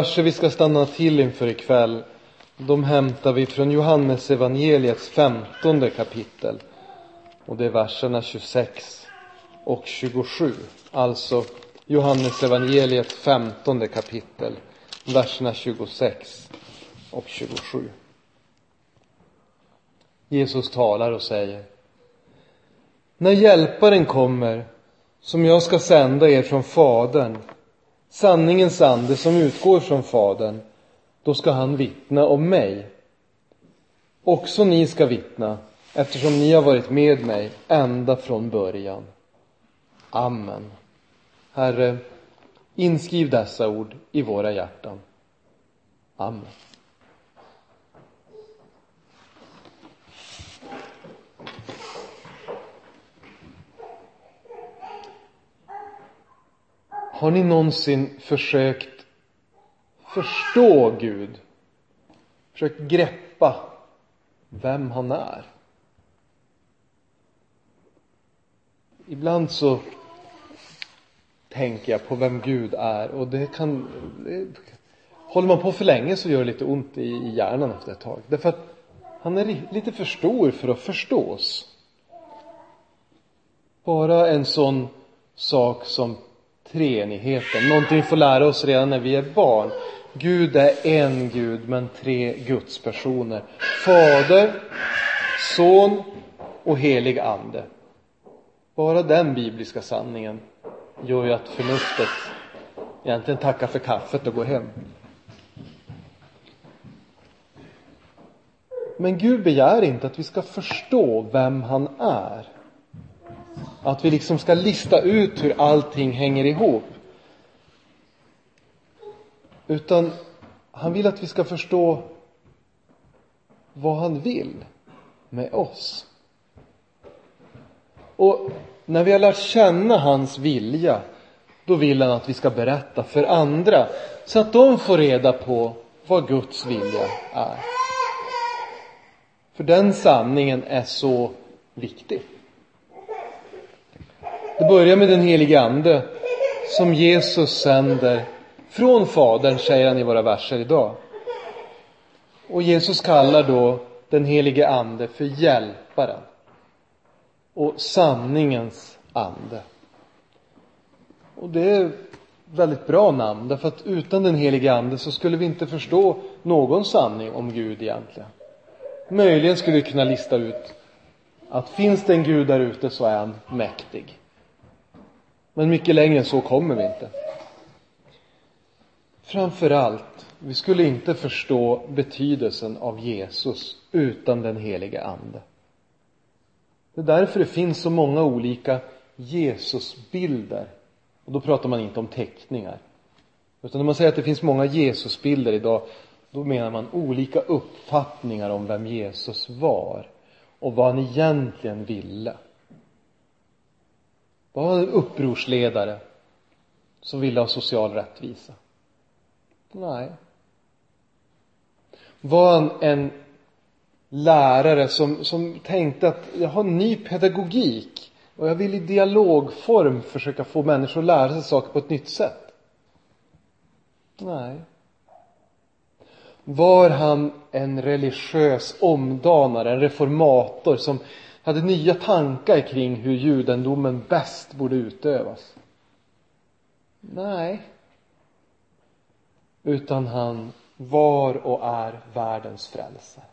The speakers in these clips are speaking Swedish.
verser vi ska stanna till inför ikväll, de hämtar vi från Johannes evangeliets 15:e kapitel. Och det är verserna 26 och 27. Alltså Johannes evangeliets 15:e kapitel, verserna 26 och 27. Jesus talar och säger: när hjälparen kommer, som jag ska sända er från Fadern, sanningens ande som utgår från Fadern, då ska han vittna om mig. Också ni ska vittna, eftersom ni har varit med mig ända från början. Amen. Herre, inskriv dessa ord i våra hjärtan. Amen. Har ni någonsin försökt förstå Gud? Försökt greppa vem han är? Ibland så tänker jag på vem Gud är, och håller man på för länge så gör det lite ont i hjärnan efter ett tag. Därför att han är lite för stor för att förstås. Bara en sån sak som treenigheten, någonting vi får lära oss redan när vi är barn. Gud är en Gud, men tre gudspersoner: Fader, Son och helig ande. Bara den bibliska sanningen gör ju att förnuftet egentligen tackar för kaffet och går hem. Men Gud begär inte att vi ska förstå vem han är. Att vi liksom ska lista ut hur allting hänger ihop. Utan han vill att vi ska förstå vad han vill med oss. Och när vi har lärt känna hans vilja, då vill han att vi ska berätta för andra, så att de får reda på vad Guds vilja är. För den sanningen är så viktig. Det börjar med den helige ande som Jesus sänder från Fadern, säger han i våra verser idag. Och Jesus kallar då den helige ande för hjälparen och sanningens ande. Och det är väldigt bra namn, därför att utan den helige ande så skulle vi inte förstå någon sanning om Gud egentligen. Möjligen skulle vi kunna lista ut att finns det en Gud där ute så är han mäktig. Men mycket längre än så kommer vi inte. Framförallt, vi skulle inte förstå betydelsen av Jesus utan den helige ande. Det är därför det finns så många olika Jesusbilder. Och då pratar man inte om teckningar. Utan när man säger att det finns många Jesusbilder idag, då menar man olika uppfattningar om vem Jesus var och vad han egentligen ville. Var han en upprorsledare som ville ha social rättvisa? Nej. Var han en lärare som tänkte att jag har en ny pedagogik och jag vill i dialogform försöka få människor att lära sig saker på ett nytt sätt? Nej. Var han en religiös omdanare, en reformator som hade nya tankar kring hur judendomen bäst borde utövas? Nej. Utan han var och är världens frälsare.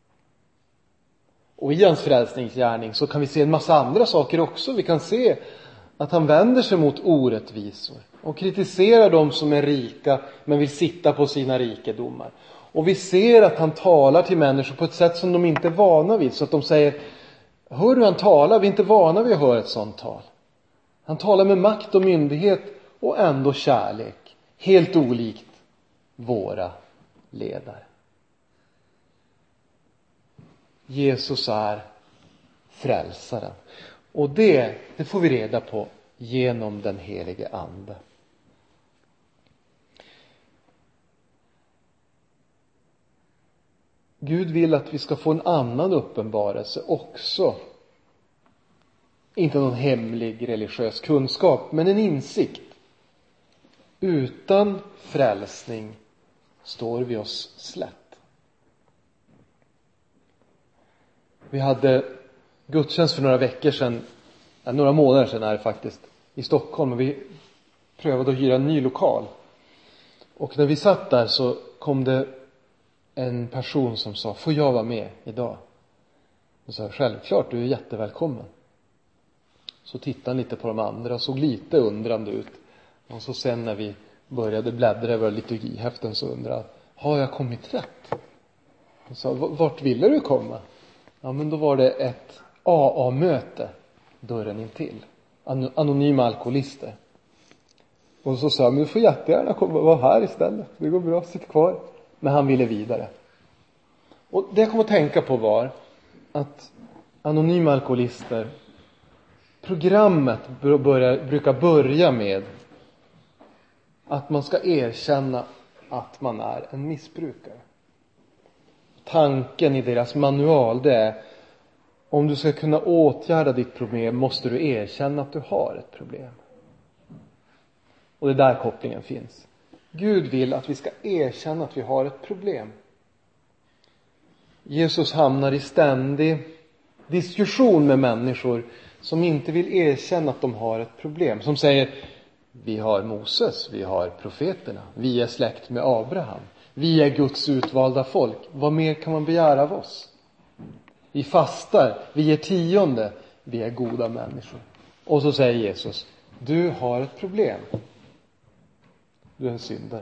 Och i hans frälsningsgärning så kan vi se en massa andra saker också. Vi kan se att han vänder sig mot orättvisor och kritiserar dem som är rika men vill sitta på sina rikedomar. Och vi ser att han talar till människor på ett sätt som de inte är vana vid, så att de säger: hör du han talar? Vi är inte vana vid att höra ett sånt tal. Han talar med makt och myndighet och ändå kärlek, helt olikt våra ledare. Jesus är frälsaren. Och det får vi reda på genom den helige ande. Gud vill att vi ska få en annan uppenbarelse också. Inte någon hemlig religiös kunskap, men en insikt. Utan frälsning står vi oss slätt. Vi hade gudstjänst för några veckor sedan, några månader sedan är det faktiskt, i Stockholm, och vi prövade att hyra en ny lokal. Och när vi satt där så kom det en person som sa: får jag vara med idag? Och sa: självklart, du är jättevälkommen. Så tittade han lite på de andra och såg lite undrande ut. Och så sen när vi började bläddra över liturgihäften så undrade: har jag kommit rätt? Och sa: vart ville du komma? Ja, men då var det ett AA-möte dörren intill. Anonyma alkoholister. Och så sa han: men du får jättegärna komma och vara här istället. Det går bra, sitt kvar. Men han ville vidare. Och det jag kom att tänka på var att anonyma alkoholister, programmet brukar börja med att man ska erkänna att man är en missbrukare. Tanken i deras manual, det är: om du ska kunna åtgärda ditt problem måste du erkänna att du har ett problem. Och det är där kopplingen finns. Gud vill att vi ska erkänna att vi har ett problem. Jesus hamnar i ständig diskussion med människor som inte vill erkänna att de har ett problem. Som säger: vi har Moses, vi har profeterna, vi är släkt med Abraham, vi är Guds utvalda folk. Vad mer kan man begära av oss? Vi fastar, vi är tionde, vi är goda människor. Och så säger Jesus: du har ett problem. Du är en syndare.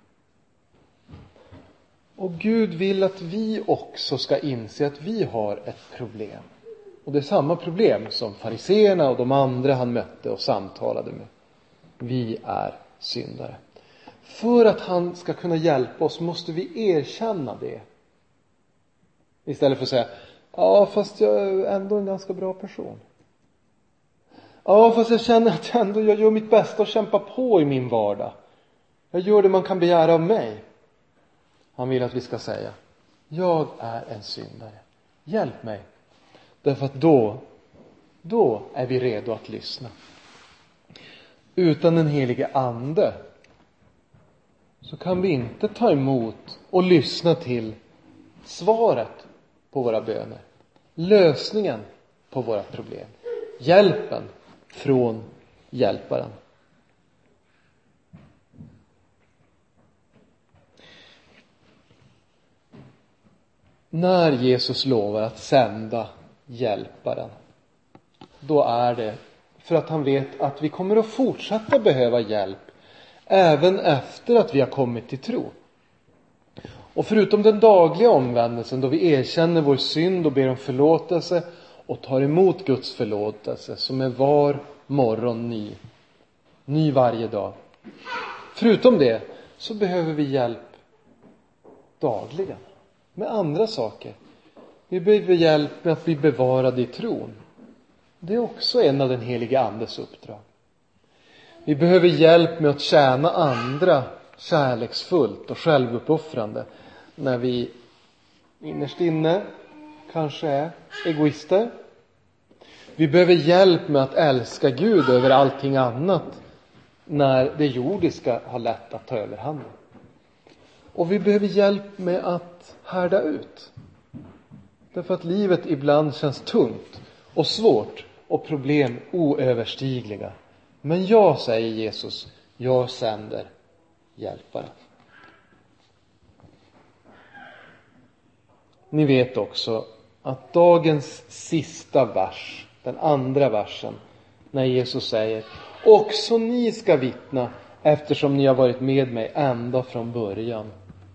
Och Gud vill att vi också ska inse att vi har ett problem. Och det är samma problem som fariseerna och de andra han mötte och samtalade med. Vi är syndare. För att han ska kunna hjälpa oss måste vi erkänna det. Istället för att säga: ja, fast jag är ändå en ganska bra person. Ja, fast jag känner att jag gör mitt bästa och kämpar på i min vardag. Jag gör det man kan begära av mig. Han vill att vi ska säga: jag är en syndare. Hjälp mig. Därför att då är vi redo att lyssna. Utan den helige ande så kan vi inte ta emot och lyssna till svaret på våra böner. Lösningen på våra problem. Hjälpen från hjälparen. När Jesus lovar att sända hjälparen, då är det för att han vet att vi kommer att fortsätta behöva hjälp även efter att vi har kommit till tro. Och förutom den dagliga omvändelsen då vi erkänner vår synd och ber om förlåtelse och tar emot Guds förlåtelse som är var morgon ny varje dag. Förutom det så behöver vi hjälp dagligen med andra saker. Vi behöver hjälp med att bli bevarade i tron. Det är också en av den helige andes uppdrag. Vi behöver hjälp med att tjäna andra kärleksfullt och självuppoffrande när vi innerst inne kanske är egoister. Vi behöver hjälp med att älska Gud över allting annat när det jordiska har lätt att ta överhanden. Och vi behöver hjälp med att härda ut. Därför att livet ibland känns tungt och svårt och problem oöverstigliga. Men jag, säger Jesus, jag sänder hjälpare. Ni vet också att dagens sista vers, den andra versen, när Jesus säger: också ni ska vittna eftersom ni har varit med mig ända från början.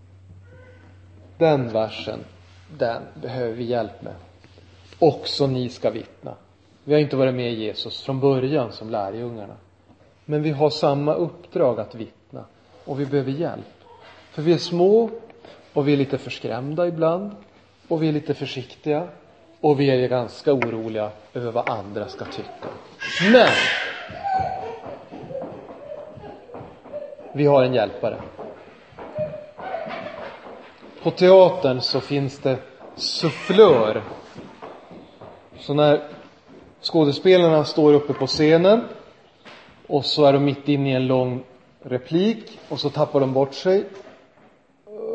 Den versen, den behöver vi hjälp med. Också ni ska vittna. Vi har inte varit med Jesus från början som lärjungarna. Men vi har samma uppdrag att vittna. Och vi behöver hjälp. För vi är små och vi är lite förskrämda ibland. Och vi är lite försiktiga. Och vi är ganska oroliga över vad andra ska tycka. Men vi har en hjälpare. På teatern så finns det sufflör. Så när skådespelarna står uppe på scenen och så är de mitt inne i en lång replik och så tappar de bort sig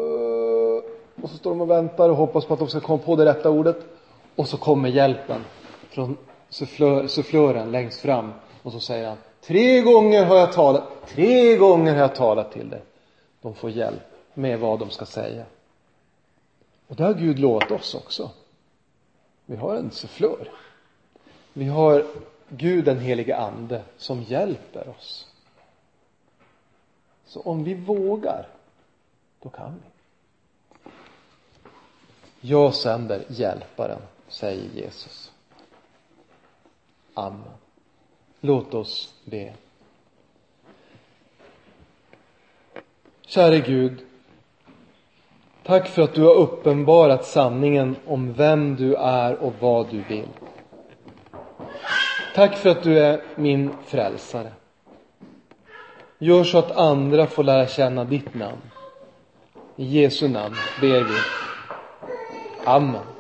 Och så står de och väntar och hoppas på att de ska komma på det rätta ordet. Och så kommer hjälpen från sufflören längst fram. Och så säger han: 3 gånger har jag talat till dig. De får hjälp med vad de ska säga. Och det har Gud lovat oss också. Vi har en sufflör. Vi har Gud, den helige ande, som hjälper oss. Så om vi vågar, då kan vi. Jag sänder hjälparen, säger Jesus. Amen. Låt oss be. Käre Gud, tack för att du har uppenbarat sanningen om vem du är och vad du vill. Tack för att du är min frälsare. Gör så att andra får lära känna ditt namn. I Jesu namn ber vi. Amen.